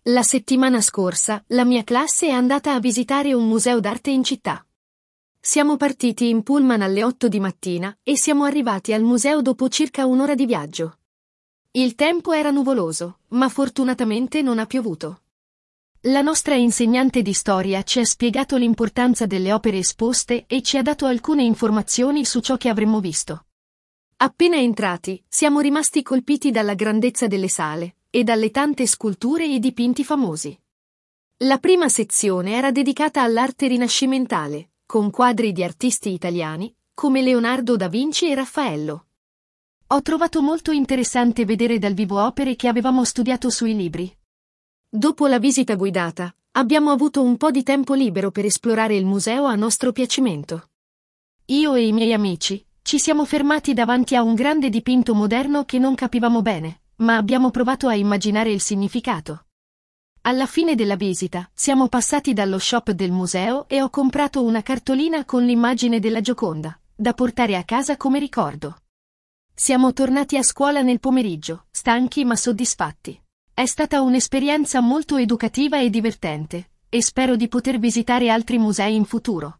La settimana scorsa, la mia classe è andata a visitare un museo d'arte in città. Siamo partiti in pullman alle 8 di mattina e siamo arrivati al museo dopo circa un'ora di viaggio. Il tempo era nuvoloso, ma fortunatamente non ha piovuto. La nostra insegnante di storia ci ha spiegato l'importanza delle opere esposte e ci ha dato alcune informazioni su ciò che avremmo visto. Appena entrati, siamo rimasti colpiti dalla grandezza delle sale e dalle tante sculture e dipinti famosi. La prima sezione era dedicata all'arte rinascimentale, con quadri di artisti italiani, come Leonardo da Vinci e Raffaello. Ho trovato molto interessante vedere dal vivo opere che avevamo studiato sui libri. Dopo la visita guidata, abbiamo avuto un po' di tempo libero per esplorare il museo a nostro piacimento. Io e i miei amici ci siamo fermati davanti a un grande dipinto moderno che non capivamo bene, ma abbiamo provato a immaginare il significato. Alla fine della visita, siamo passati dallo shop del museo e ho comprato una cartolina con l'immagine della Gioconda, da portare a casa come ricordo. Siamo tornati a scuola nel pomeriggio, stanchi ma soddisfatti. È stata un'esperienza molto educativa e divertente, e spero di poter visitare altri musei in futuro.